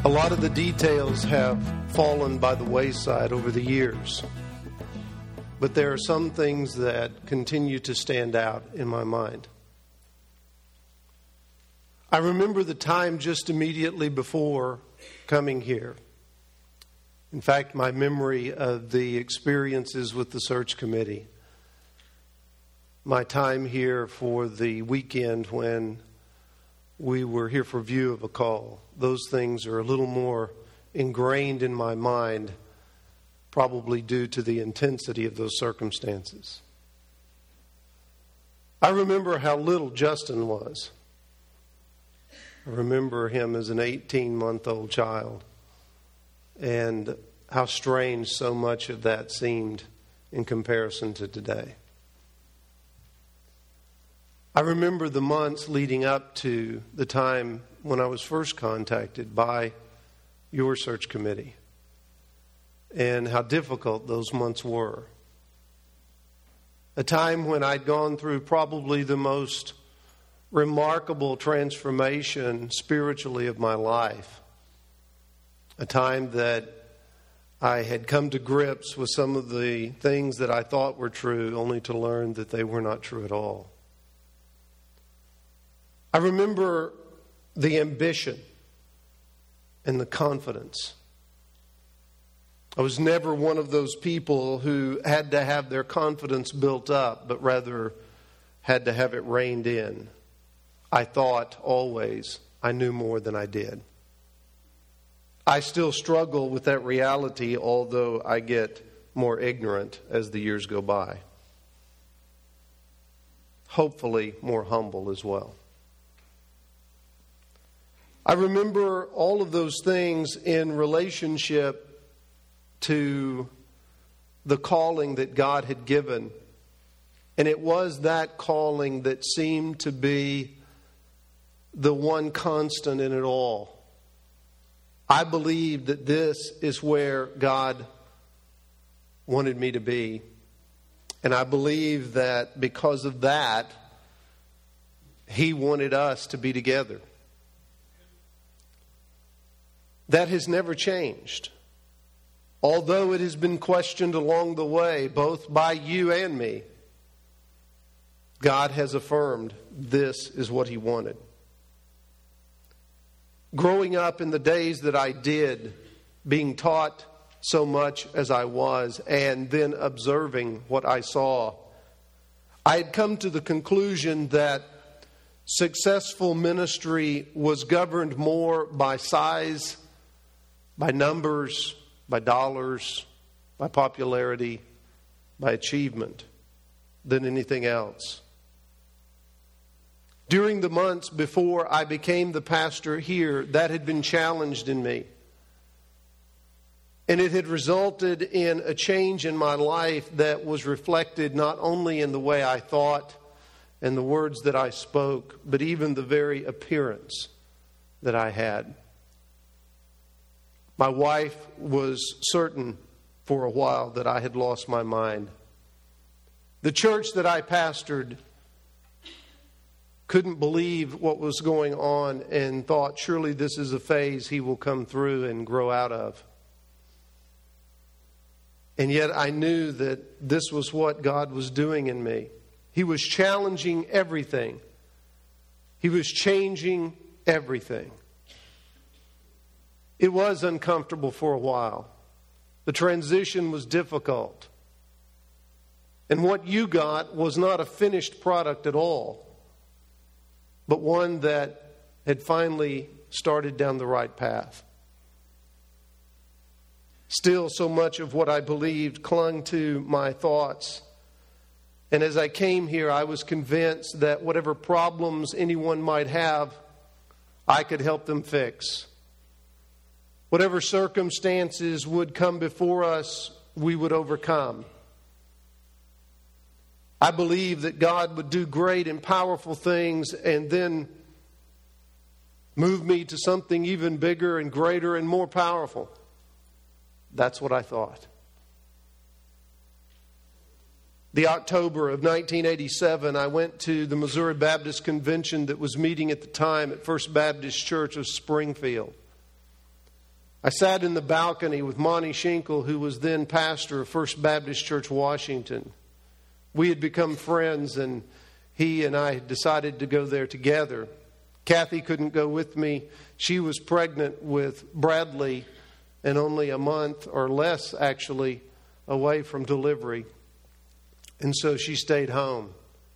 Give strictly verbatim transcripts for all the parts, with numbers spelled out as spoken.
A lot of the details have fallen by the wayside over the years, but there are some things that continue to stand out in my mind. I remember the time just immediately before coming here. In fact, my memory of the experiences with the search committee, my time here for the weekend when we were here for view of a call, those things are a little more ingrained in my mind, probably due to the intensity of those circumstances. I remember how little Justin was. I remember him as an eighteen-month-old child, and how strange so much of that seemed in comparison to today. I remember the months leading up to the time when I was first contacted by your search committee, and how difficult those months were. A time when I'd gone through probably the most remarkable transformation spiritually of my life. A time that I had come to grips with some of the things that I thought were true, only to learn that they were not true at all. I remember the ambition and the confidence. I was never one of those people who had to have their confidence built up, but rather had to have it reined in. I thought always I knew more than I did. I still struggle with that reality, although I get more ignorant as the years go by. Hopefully more humble as well. I remember all of those things in relationship to the calling that God had given. And it was that calling that seemed to be the one constant in it all. I believed that this is where God wanted me to be. And I believe that because of that, He wanted us to be together. That has never changed. Although it has been questioned along the way, both by you and me, God has affirmed this is what He wanted. Growing up in the days that I did, being taught so much as I was, and then observing what I saw, I had come to the conclusion that successful ministry was governed more by size, by numbers, by dollars, by popularity, by achievement, than anything else. During the months before I became the pastor here, that had been challenged in me. And it had resulted in a change in my life that was reflected not only in the way I thought and the words that I spoke, but even the very appearance that I had. My wife was certain for a while that I had lost my mind. The church that I pastored couldn't believe what was going on and thought, surely this is a phase he will come through and grow out of. And yet I knew that this was what God was doing in me. He was challenging everything. He was changing everything. It was uncomfortable for a while. The transition was difficult. And what you got was not a finished product at all, but one that had finally started down the right path. Still, so much of what I believed clung to my thoughts. And as I came here, I was convinced that whatever problems anyone might have, I could help them fix. Whatever circumstances would come before us, we would overcome. I believe that God would do great and powerful things and then move me to something even bigger and greater and more powerful. That's what I thought. The October of nineteen eighty-seven, I went to the Missouri Baptist Convention that was meeting at the time at First Baptist Church of Springfield. I sat in the balcony with Monty Schinkel, who was then pastor of First Baptist Church, Washington. We had become friends, and he and I decided to go there together. Kathy couldn't go with me. She was pregnant with Bradley and only a month or less, actually, away from delivery. And so she stayed home.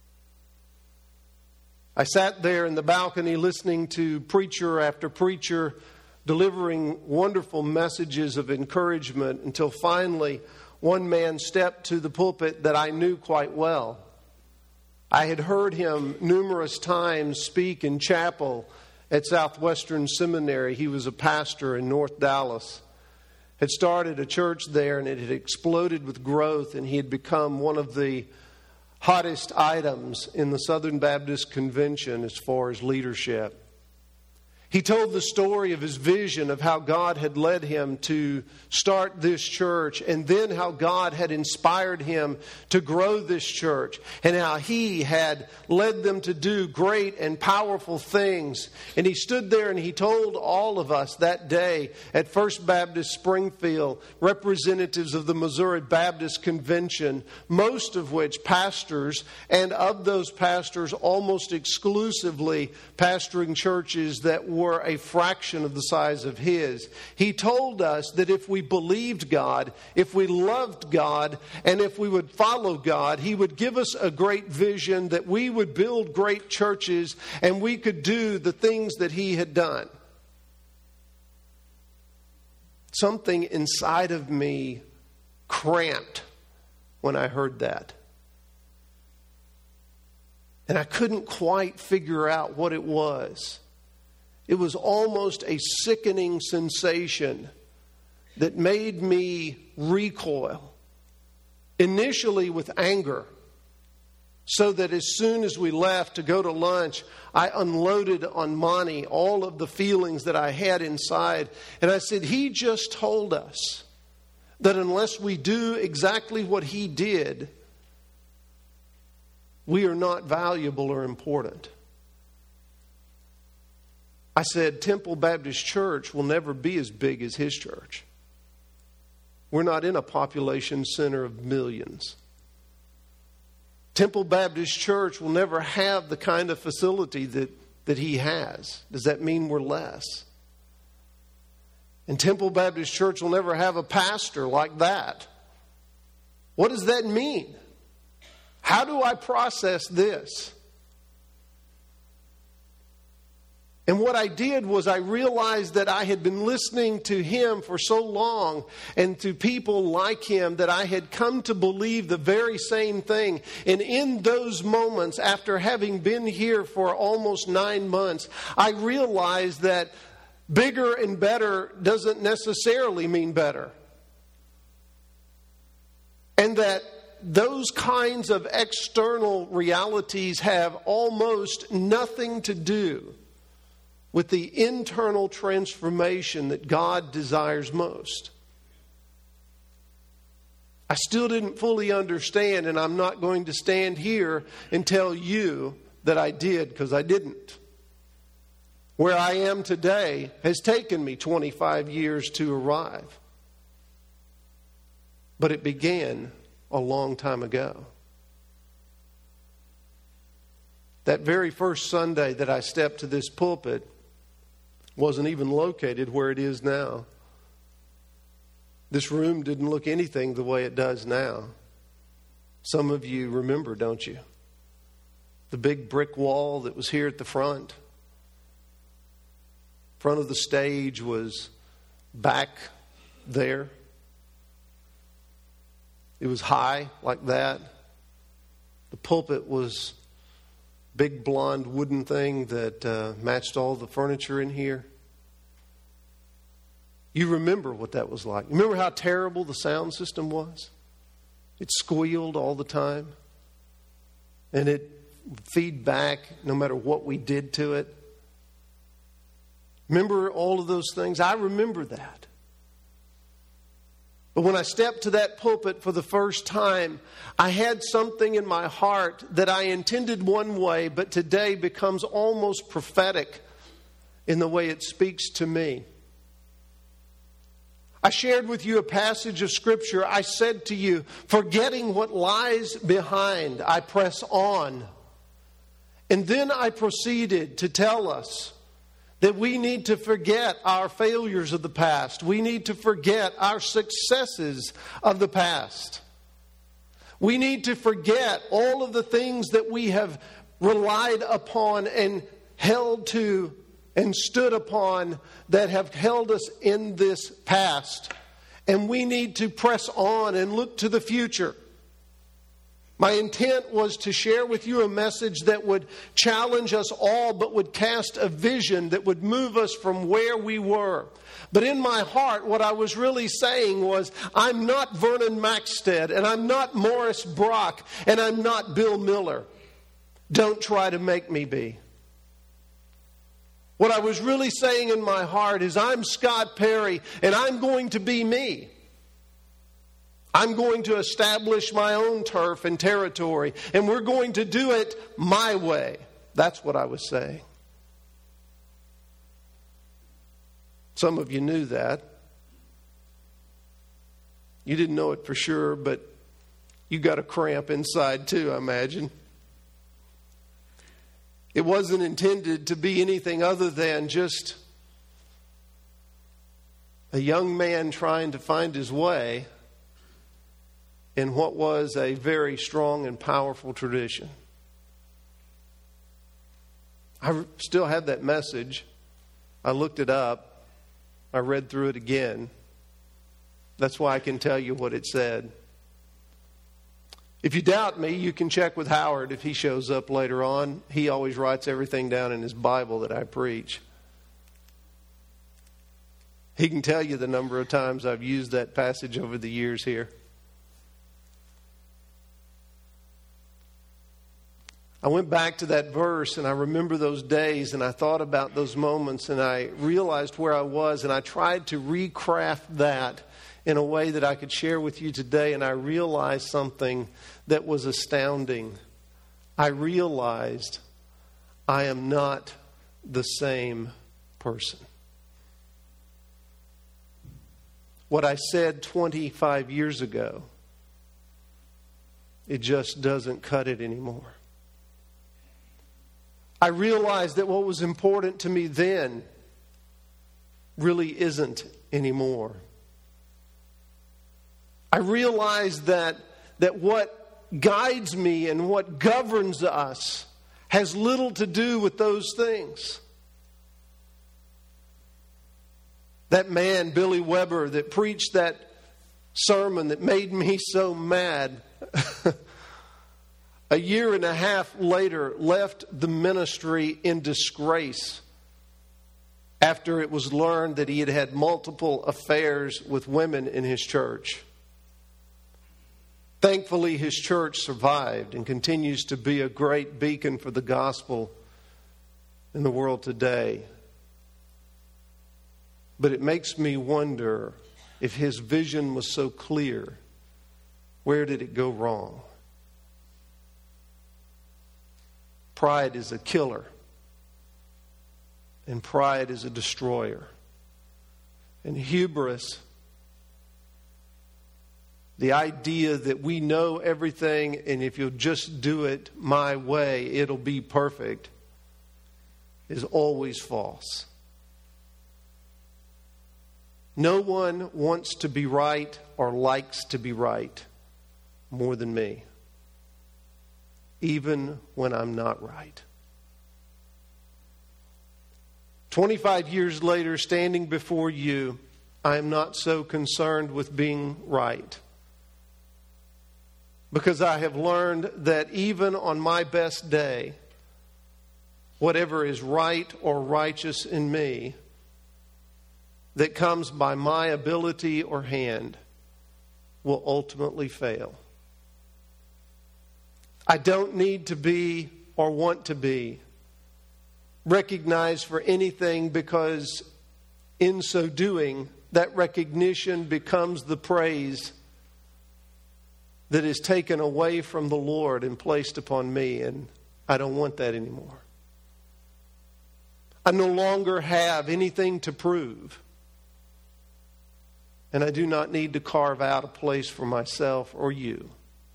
I sat there in the balcony listening to preacher after preacher delivering wonderful messages of encouragement until finally one man stepped to the pulpit that I knew quite well. I had heard him numerous times speak in chapel at Southwestern Seminary. He was a pastor in North Dallas, had started a church there, and it had exploded with growth, and he had become one of the hottest items in the Southern Baptist Convention as far as leadership. He told the story of his vision of how God had led him to start this church, and then how God had inspired him to grow this church, and how he had led them to do great and powerful things. And he stood there and he told all of us that day at First Baptist Springfield, representatives of the Missouri Baptist Convention, most of which pastors, and of those pastors almost exclusively pastoring churches that were were a fraction of the size of his. He told us that if we believed God, if we loved God, and if we would follow God, He would give us a great vision that we would build great churches and we could do the things that He had done. Something inside of me cramped when I heard that. And I couldn't quite figure out what it was. It was almost a sickening sensation that made me recoil. Initially with anger, so that as soon as we left to go to lunch, I unloaded on Monty all of the feelings that I had inside. And I said, he just told us that unless we do exactly what he did, we are not valuable or important. I said, Temple Baptist Church will never be as big as his church. We're not in a population center of millions. Temple Baptist Church will never have the kind of facility that, that he has. Does that mean we're less? And Temple Baptist Church will never have a pastor like that. What does that mean? How do I process this? And what I did was I realized that I had been listening to him for so long and to people like him that I had come to believe the very same thing. And in those moments, after having been here for almost nine months, I realized that bigger and better doesn't necessarily mean better. And that those kinds of external realities have almost nothing to do with the internal transformation that God desires most. I still didn't fully understand, and I'm not going to stand here and tell you that I did, because I didn't. Where I am today has taken me twenty-five years to arrive. But it began a long time ago. That very first Sunday that I stepped to this pulpit wasn't even located where it is now. This room didn't look anything the way it does now. Some of you remember, don't you? The big brick wall that was here at the front. Front of the stage was back there. It was high like that. The pulpit was big blonde wooden thing that uh, matched all the furniture in here. You remember what that was like. Remember how terrible the sound system was? It squealed all the time. And it would feed back no matter what we did to it. Remember all of those things? I remember that. But when I stepped to that pulpit for the first time, I had something in my heart that I intended one way, but today becomes almost prophetic in the way it speaks to me. I shared with you a passage of Scripture. I said to you, forgetting what lies behind, I press on. And then I proceeded to tell us that we need to forget our failures of the past. We need to forget our successes of the past. We need to forget all of the things that we have relied upon and held to and stood upon that have held us in this past. And we need to press on and look to the future. My intent was to share with you a message that would challenge us all, but would cast a vision that would move us from where we were. But in my heart, what I was really saying was, I'm not Vernon Maxted, and I'm not Morris Brock, and I'm not Bill Miller. Don't try to make me be. What I was really saying in my heart is, I'm Scott Perry, and I'm going to be me. I'm going to establish my own turf and territory, and we're going to do it my way. That's what I was saying. Some of you knew that. You didn't know it for sure, but you got a cramp inside too, I imagine. It wasn't intended to be anything other than just a young man trying to find his way in what was a very strong and powerful tradition. I still have that message. I looked it up. I read through it again. That's why I can tell you what it said. If you doubt me, you can check with Howard if he shows up later on. He always writes everything down in his Bible that I preach. He can tell you the number of times I've used that passage over the years here. I went back to that verse and I remember those days and I thought about those moments and I realized where I was and I tried to recraft that in a way that I could share with you today, and I realized something that was astounding. I realized I am not the same person. What I said twenty-five years ago, it just doesn't cut it anymore. I realized that what was important to me then really isn't anymore. I realized that, that what guides me and what governs us has little to do with those things. That man, Billy Weber, that preached that sermon that made me so mad, a year and a half later left the ministry in disgrace after it was learned that he had had multiple affairs with women in his church. Thankfully, his church survived and continues to be a great beacon for the gospel in the world today. But it makes me wonder, if his vision was so clear, where did it go wrong? Pride is a killer, and pride is a destroyer. And hubris, the idea that we know everything and if you'll just do it my way, it'll be perfect, is always false. No one wants to be right or likes to be right more than me, even when I'm not right. twenty-five years later, standing before you, I am not so concerned with being right. Because I have learned that even on my best day, whatever is right or righteous in me that comes by my ability or hand will ultimately fail. I don't need to be or want to be recognized for anything, because in so doing, that recognition becomes the praise that is taken away from the Lord and placed upon me, and I don't want that anymore. I no longer have anything to prove. And I do not need to carve out a place for myself or you.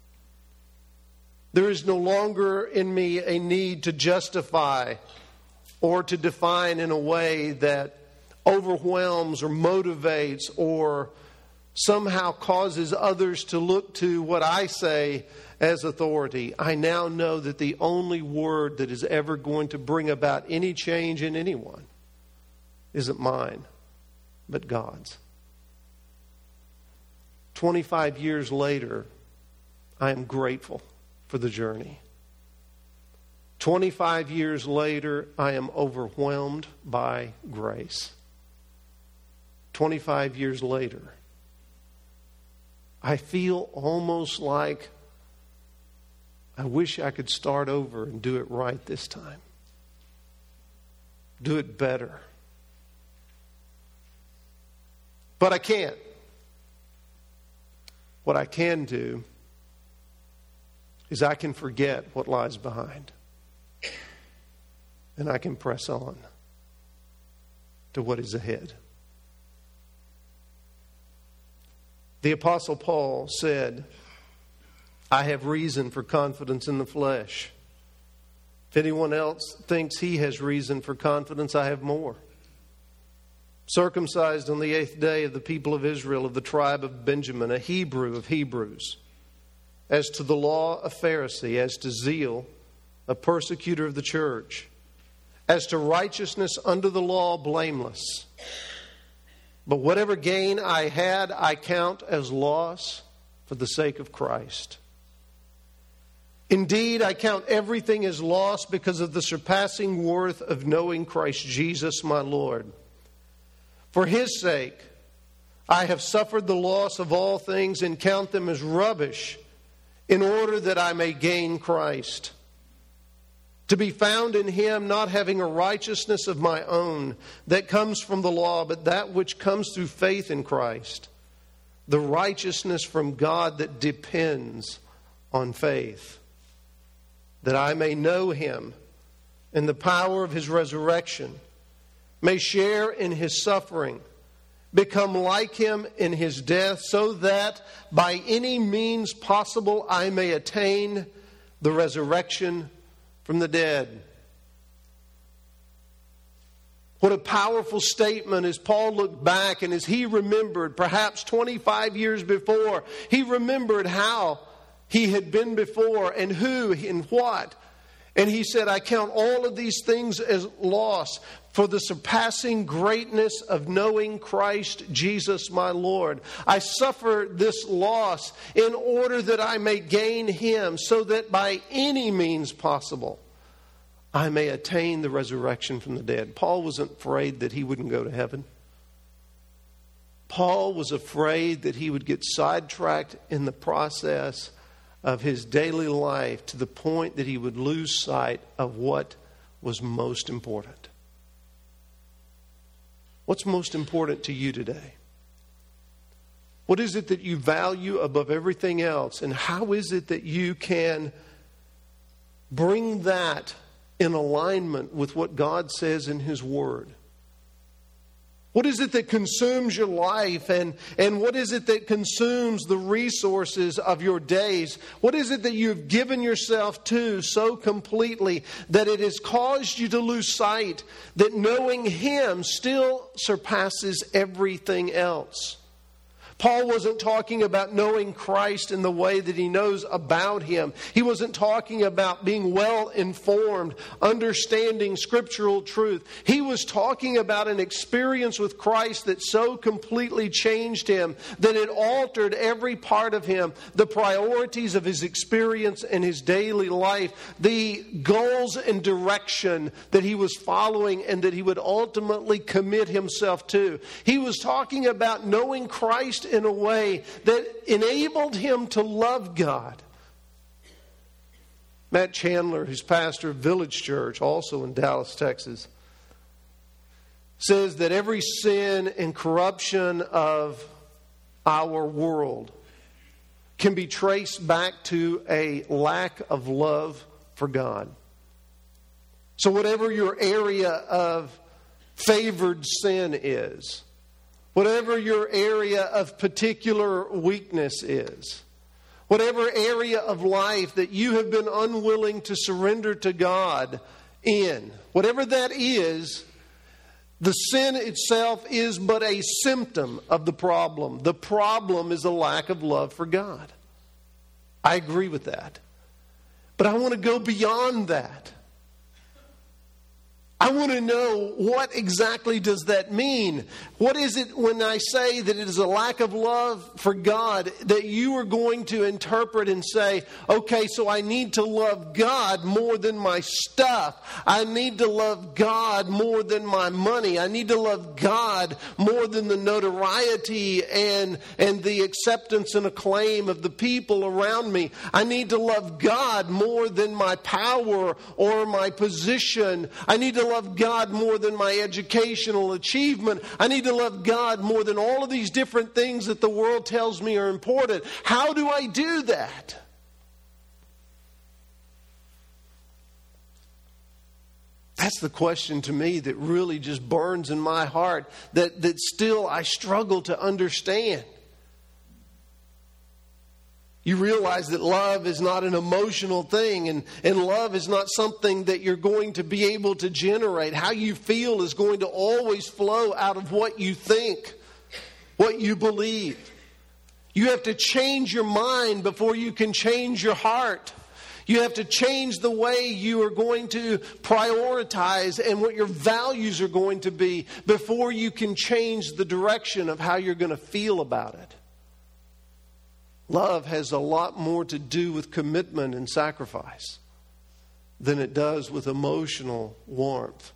There is no longer in me a need to justify or to define in a way that overwhelms or motivates or somehow causes others to look to what I say as authority. I now know that the only word that is ever going to bring about any change in anyone isn't mine, but God's. twenty-five years later, I am grateful for the journey. twenty-five years later, I am overwhelmed by grace. twenty-five years later, I feel almost like I wish I could start over and do it right this time. Do it better. But I can't. What I can do is I can forget what lies behind. And I can press on to what is ahead. The Apostle Paul said, I have reason for confidence in the flesh. If anyone else thinks he has reason for confidence, I have more. Circumcised on the eighth day of the people of Israel, of the tribe of Benjamin, a Hebrew of Hebrews. As to the law, a Pharisee. As to zeal, a persecutor of the church. As to righteousness under the law, blameless. But whatever gain I had, I count as loss for the sake of Christ. Indeed, I count everything as loss because of the surpassing worth of knowing Christ Jesus my Lord. For His sake, I have suffered the loss of all things and count them as rubbish in order that I may gain Christ. To be found in Him, not having a righteousness of my own that comes from the law, but that which comes through faith in Christ. The righteousness from God that depends on faith. That I may know Him and the power of His resurrection, may share in His suffering, become like Him in His death, so that by any means possible I may attain the resurrection from the dead. What a powerful statement as Paul looked back and as he remembered, perhaps twenty-five years before, he remembered how he had been before and who and what. And he said, I count all of these things as loss for the surpassing greatness of knowing Christ Jesus my Lord. I suffer this loss in order that I may gain Him, so that by any means possible I may attain the resurrection from the dead. Paul wasn't afraid that he wouldn't go to heaven. Paul was afraid that he would get sidetracked in the process of his daily life to the point that he would lose sight of what was most important. What's most important to you today? What is it that you value above everything else? And how is it that you can bring that in alignment with what God says in His Word? What is it that consumes your life, and, and what is it that consumes the resources of your days? What is it that you've given yourself to so completely that it has caused you to lose sight that knowing Him still surpasses everything else? Paul wasn't talking about knowing Christ in the way that he knows about Him. He wasn't talking about being well informed, understanding scriptural truth. He was talking about an experience with Christ that so completely changed him that it altered every part of him, the priorities of his experience and his daily life, the goals and direction that he was following and that he would ultimately commit himself to. He was talking about knowing Christ in a way that enabled him to love God. Matt Chandler, who's pastor of Village Church, also in Dallas, Texas, says that every sin and corruption of our world can be traced back to a lack of love for God. So whatever your area of favored sin is, whatever your area of particular weakness is, whatever area of life that you have been unwilling to surrender to God in, whatever that is, the sin itself is but a symptom of the problem. The problem is a lack of love for God. I agree with that. But I want to go beyond that. I want to know, what exactly does that mean? What is it when I say that it is a lack of love for God that you are going to interpret and say, okay, so I need to love God more than my stuff. I need to love God more than my money. I need to love God more than the notoriety and, and the acceptance and acclaim of the people around me. I need to love God more than my power or my position. I need to love God more than my educational achievement. I need to love God more than all of these different things that the world tells me are important. How do I do that? That's the question to me that really just burns in my heart, that, that still I struggle to understand. You realize that love is not an emotional thing, and, and love is not something that you're going to be able to generate. How you feel is going to always flow out of what you think, what you believe. You have to change your mind before you can change your heart. You have to change the way you are going to prioritize and what your values are going to be before you can change the direction of how you're going to feel about it. Love has a lot more to do with commitment and sacrifice than it does with emotional warmth.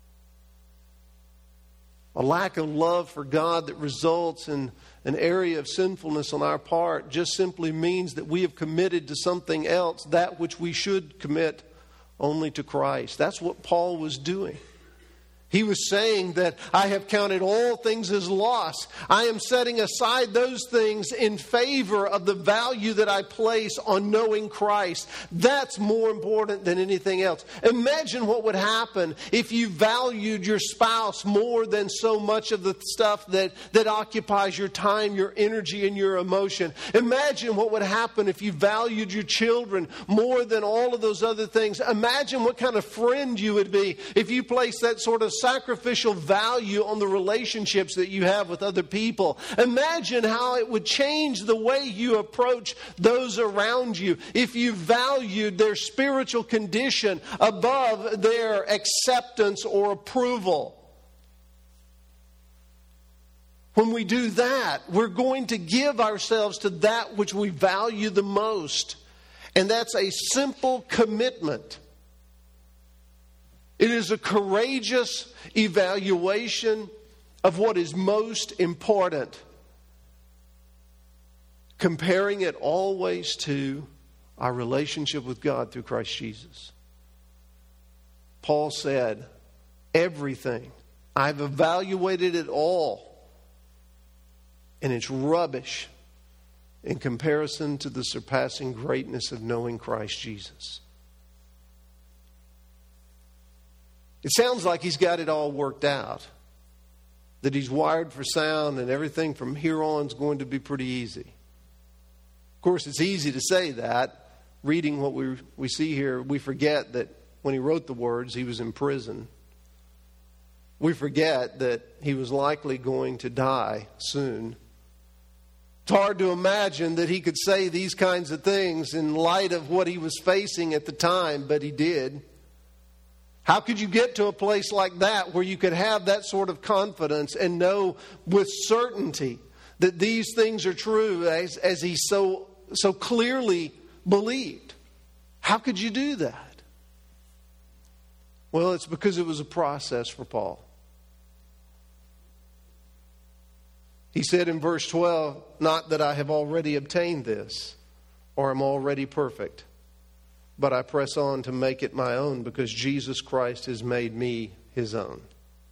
A lack of love for God that results in an area of sinfulness on our part just simply means that we have committed to something else, that which we should commit only to Christ. That's what Paul was doing. He was saying that I have counted all things as loss. I am setting aside those things in favor of the value that I place on knowing Christ. That's more important than anything else. Imagine what would happen if you valued your spouse more than so much of the stuff that, that occupies your time, your energy, and your emotion. Imagine what would happen if you valued your children more than all of those other things. Imagine what kind of friend you would be if you placed that sort of sacrificial value on the relationships that you have with other people. Imagine how it would change the way you approach those around you if you valued their spiritual condition above their acceptance or approval. When we do that, we're going to give ourselves to that which we value the most. And that's a simple commitment. It is a courageous evaluation of what is most important, comparing it always to our relationship with God through Christ Jesus. Paul said, everything, I've evaluated it all, and it's rubbish in comparison to the surpassing greatness of knowing Christ Jesus. It sounds like he's got it all worked out, that he's wired for sound and everything from here on is going to be pretty easy. Of course, it's easy to say that. Reading what we we see here, we forget that when he wrote the words, he was in prison. We forget that he was likely going to die soon. It's hard to imagine that he could say these kinds of things in light of what he was facing at the time, but he did. How could you get to a place like that where you could have that sort of confidence and know with certainty that these things are true as, as he so, so clearly believed? How could you do that? Well, it's because it was a process for Paul. He said in verse twelve, not that I have already obtained this or am already perfect, but I press on to make it my own because Jesus Christ has made me his own.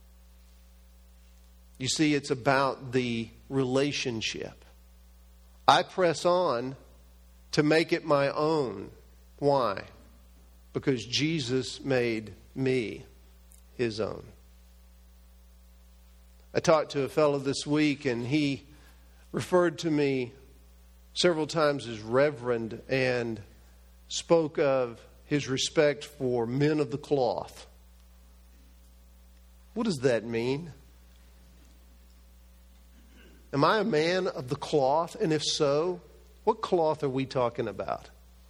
You see, it's about the relationship. I press on to make it my own. Why? Because Jesus made me his own. I talked to a fellow this week, and he referred to me several times as Reverend and spoke of his respect for men of the cloth. What does that mean? Am I a man of the cloth? And if so, what cloth are we talking about?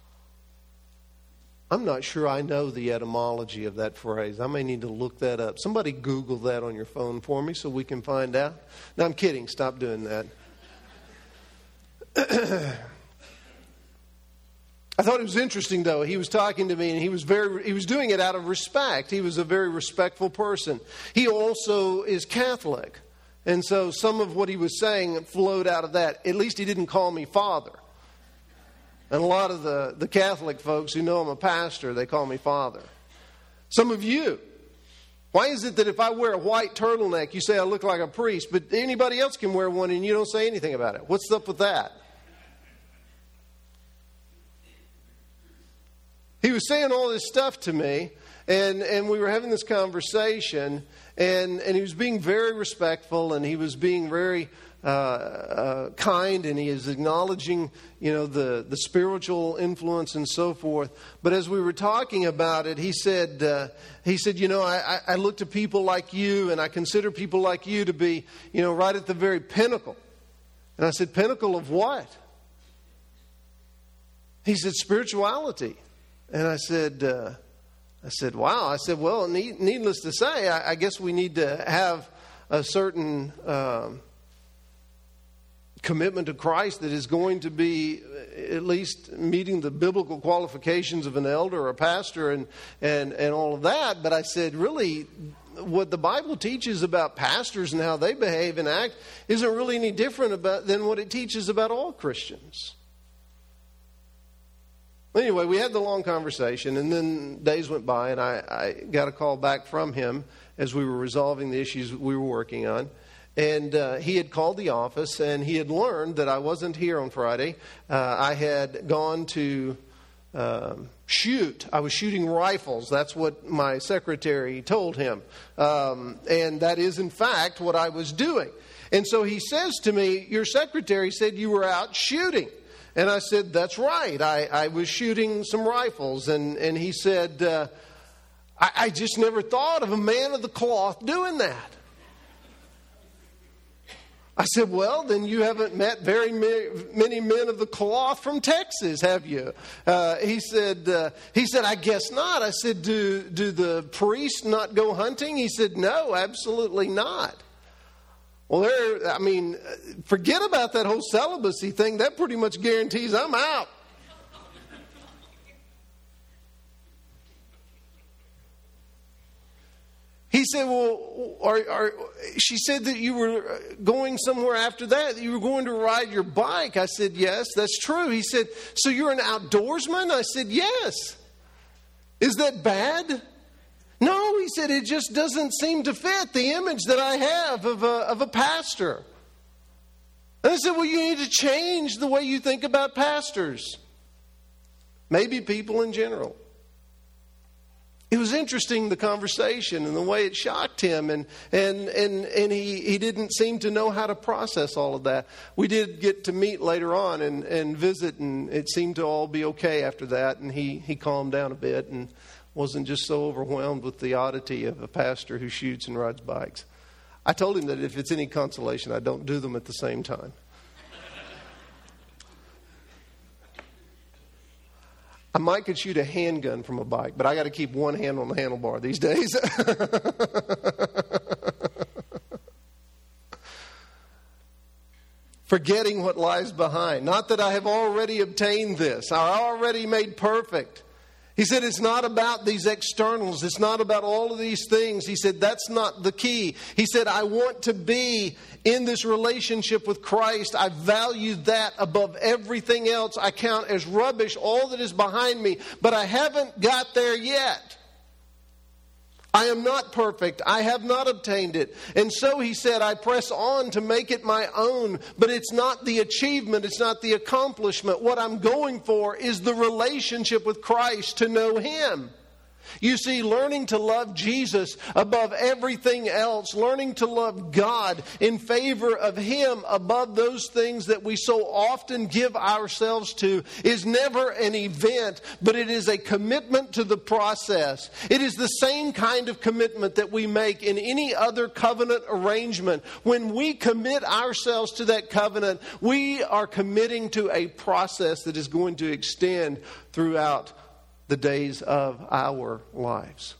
I'm not sure I know the etymology of that phrase. I may need to look that up. Somebody Google that on your phone for me so we can find out. No, I'm kidding. Stop doing that. I thought it was interesting, though. He was talking to me, and he was very he was doing it out of respect. He was a very respectful person. He also is Catholic. And so some of what he was saying flowed out of that. At least he didn't call me father. And a lot of the, the Catholic folks who know I'm a pastor, they call me father. Some of you, why is it that if I wear a white turtleneck, you say I look like a priest, but anybody else can wear one and you don't say anything about it? What's up with that? He was saying all this stuff to me, and, and we were having this conversation, and, and he was being very respectful, and he was being very uh, uh, kind, and he is acknowledging, you know, the, the spiritual influence and so forth. But as we were talking about it, he said, uh, he said, you know, I, I look to people like you, and I consider people like you to be, you know, right at the very pinnacle. And I said, pinnacle of what? He said, spirituality. And I said, uh, I said, wow. I said, well, need, needless to say, I, I guess we need to have a certain um, commitment to Christ that is going to be at least meeting the biblical qualifications of an elder or a pastor and, and, and all of that. But I said, really, what the Bible teaches about pastors and how they behave and act isn't really any different about than what it teaches about all Christians. Anyway, we had the long conversation, and then days went by, and I, I got a call back from him as we were resolving the issues we were working on. And uh, he had called the office, and he had learned that I wasn't here on Friday. Uh, I had gone to um, shoot. I was shooting rifles. That's what my secretary told him. Um, and that is, in fact, what I was doing. And so he says to me, your secretary said you were out shooting. And I said, that's right. I, I was shooting some rifles. And, and he said, uh, I, I just never thought of a man of the cloth doing that. I said, well, then you haven't met very many men of the cloth from Texas, have you? Uh, he said, uh, he said, I guess not. I said, do, do the priests not go hunting? He said, no, absolutely not. Well, there, I mean, forget about that whole celibacy thing. That pretty much guarantees I'm out. He said, well, are, are, she said that you were going somewhere after that, that you were going to ride your bike. I said, yes, that's true. He said, so you're an outdoorsman? I said, yes. Is that bad? No, he said, it just doesn't seem to fit the image that I have of a, of a pastor. And I said, well, you need to change the way you think about pastors. Maybe people in general. It was interesting, the conversation and the way it shocked him. And and and, and he, he didn't seem to know how to process all of that. We did get to meet later on and, and visit, and it seemed to all be okay after that. And he, he calmed down a bit and wasn't just so overwhelmed with the oddity of a pastor who shoots and rides bikes. I told him that if it's any consolation, I don't do them at the same time. I might could shoot a handgun from a bike, but I got to keep one hand on the handlebar these days. Forgetting what lies behind. Not that I have already obtained this. I'm already made perfect. He said, it's not about these externals. It's not about all of these things. He said, that's not the key. He said, I want to be in this relationship with Christ. I value that above everything else. I count as rubbish all that is behind me, but I haven't got there yet. I am not perfect. I have not obtained it. And so he said, I press on to make it my own. But it's not the achievement. It's not the accomplishment. What I'm going for is the relationship with Christ, to know Him. You see, learning to love Jesus above everything else, learning to love God in favor of Him above those things that we so often give ourselves to, is never an event, but it is a commitment to the process. It is the same kind of commitment that we make in any other covenant arrangement. When we commit ourselves to that covenant, we are committing to a process that is going to extend throughout the days of our lives.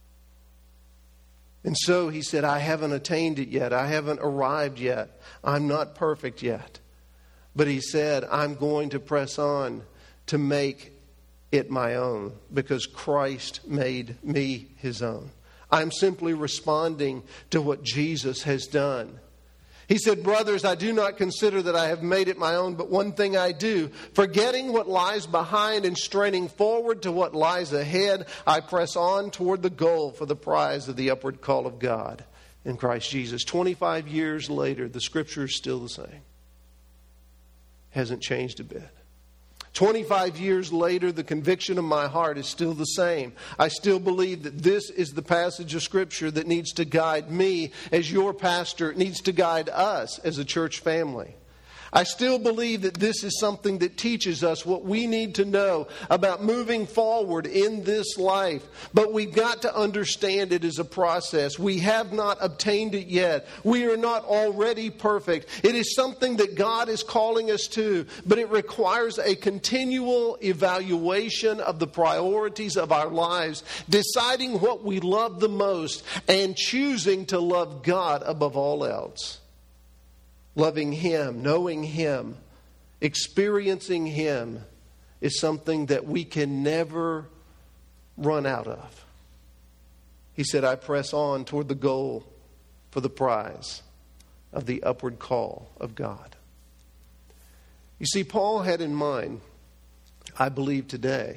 And so he said, I haven't attained it yet. I haven't arrived yet. I'm not perfect yet. But he said, I'm going to press on to make it my own because Christ made me His own. I'm simply responding to what Jesus has done. He said, brothers, I do not consider that I have made it my own, but one thing I do, forgetting what lies behind and straining forward to what lies ahead, I press on toward the goal for the prize of the upward call of God in Christ Jesus. twenty-five years later, the Scripture is still the same. Hasn't changed a bit. twenty-five years later, the conviction of my heart is still the same. I still believe that this is the passage of Scripture that needs to guide me as your pastor. It needs to guide us as a church family. I still believe that this is something that teaches us what we need to know about moving forward in this life. But we've got to understand it as a process. We have not obtained it yet. We are not already perfect. It is something that God is calling us to, but it requires a continual evaluation of the priorities of our lives, deciding what we love the most, and choosing to love God above all else. Loving Him, knowing Him, experiencing Him is something that we can never run out of. He said, I press on toward the goal for the prize of the upward call of God. You see, Paul had in mind, I believe today,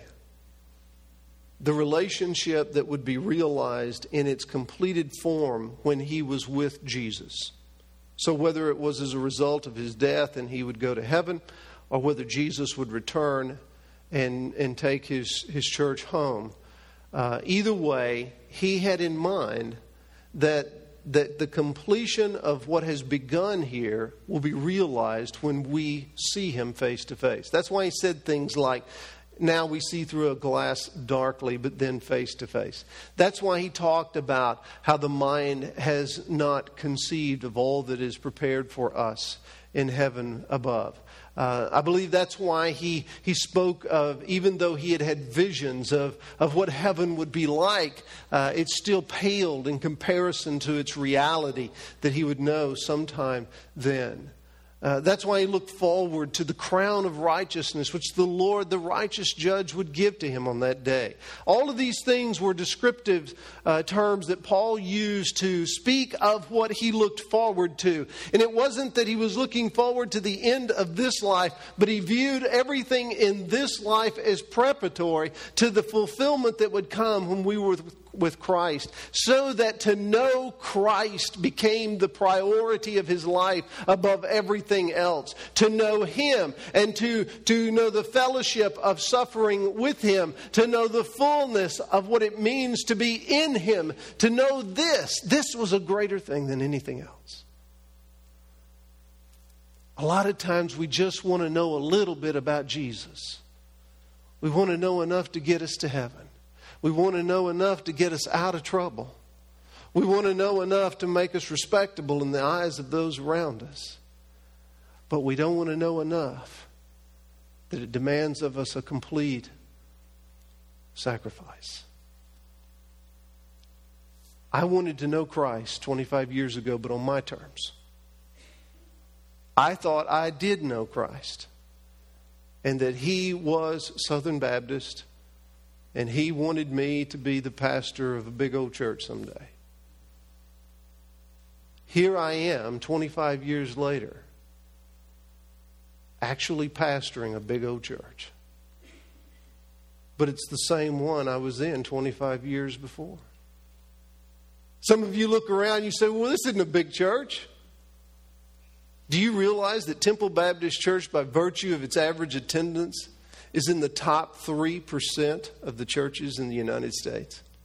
the relationship that would be realized in its completed form when he was with Jesus. So whether it was as a result of His death and He would go to heaven, or whether Jesus would return and, and take his, his church home, uh, either way, he had in mind that, that the completion of what has begun here will be realized when we see Him face to face. That's why he said things like, now we see through a glass darkly, but then face to face. That's why he talked about how the mind has not conceived of all that is prepared for us in heaven above. Uh, I believe that's why he, he spoke of, even though he had had visions of, of what heaven would be like, uh, it still paled in comparison to its reality that he would know sometime then. Uh, that's why he looked forward to the crown of righteousness, which the Lord, the righteous judge, would give to him on that day. All of these things were descriptive uh, terms that Paul used to speak of what he looked forward to. And it wasn't that he was looking forward to the end of this life, but he viewed everything in this life as preparatory to the fulfillment that would come when we were with with Christ, so that to know Christ became the priority of his life above everything else. To know Him and to, to know the fellowship of suffering with Him, to know the fullness of what it means to be in Him, to know this. This was a greater thing than anything else. A lot of times we just want to know a little bit about Jesus. We want to know enough to get us to heaven. We want to know enough to get us out of trouble. We want to know enough to make us respectable in the eyes of those around us. But we don't want to know enough that it demands of us a complete sacrifice. I wanted to know Christ twenty-five years ago, but on my terms. I thought I did know Christ and that He was Southern Baptist. And He wanted me to be the pastor of a big old church someday. Here I am, twenty-five years later, actually pastoring a big old church. But it's the same one I was in twenty-five years before. Some of you look around and you say, well, this isn't a big church. Do you realize that Temple Baptist Church, by virtue of its average attendance, is in the top three percent of the churches in the United States?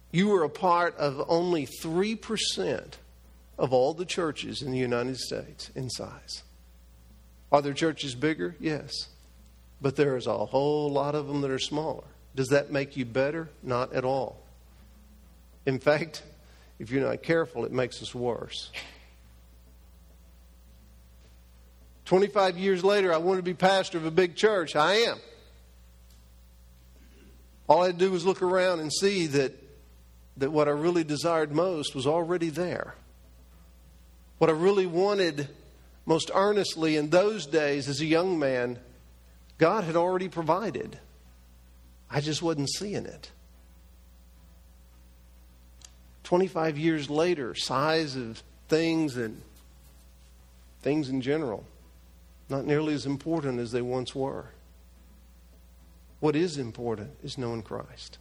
You were a part of only three percent of all the churches in the United States in size. Are there churches bigger? Yes. But there is a whole lot of them that are smaller. Does that make you better? Not at all. In fact, if you're not careful, it makes us worse. twenty-five years later, I wanted to be pastor of a big church. I am. All I had to do was look around and see that, that what I really desired most was already there. What I really wanted most earnestly in those days as a young man, God had already provided. I just wasn't seeing it. twenty-five years later, size of things and things in general, not nearly as important as they once were. What is important is knowing Christ.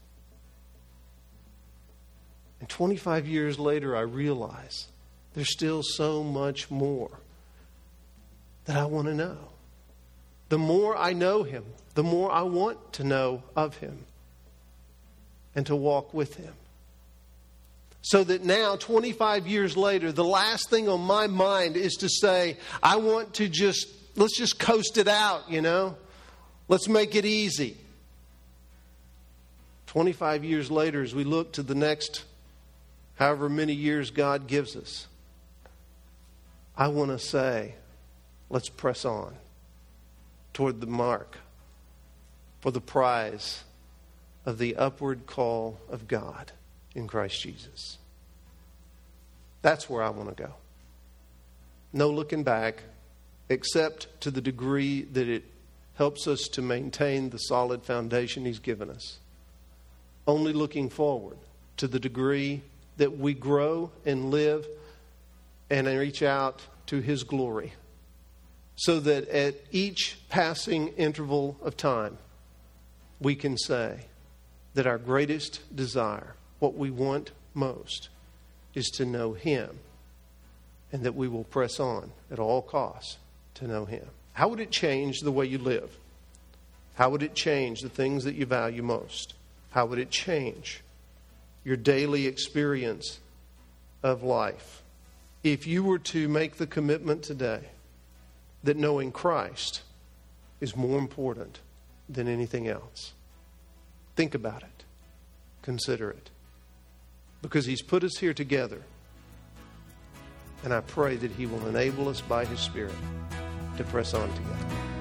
And twenty-five years later, I realize there's still so much more that I want to know. The more I know Him, the more I want to know of Him and to walk with Him. So that now, twenty-five years later, the last thing on my mind is to say, I want to just, let's just coast it out, you know. Let's make it easy. twenty-five years later, as we look to the next however many years God gives us, I want to say, let's press on toward the mark for the prize of the upward call of God in Christ Jesus. That's where I want to go. No looking back, except to the degree that it helps us to maintain the solid foundation He's given us. Only looking forward to the degree that we grow and live and reach out to His glory, so that at each passing interval of time, we can say that our greatest desire, what we want most, is to know Him, and that we will press on at all costs to know Him. How would it change the way you live? How would it change the things that you value most? How would it change your daily experience of life if you were to make the commitment today that knowing Christ is more important than anything else? Think about it. Consider it. Because He's put us here together. And I pray that He will enable us by His Spirit to press on together.